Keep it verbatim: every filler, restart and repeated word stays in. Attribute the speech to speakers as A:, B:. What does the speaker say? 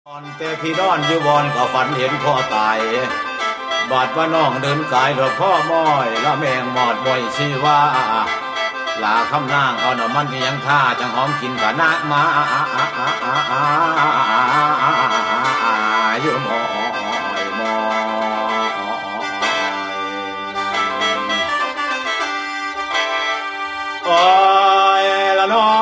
A: ตอนแต่พี่นอนอยู่บอนก็ฝันเห็นพ่อตายบาดว่าน้องเดินกายดอกพ่อม้อยละแมงหมอดบ่อยชีว่าลาคำนางเอาหน่อมันเพียงท่าจังหอมกินกะนามาอยู่มอยมอยโอ้ยละน้อ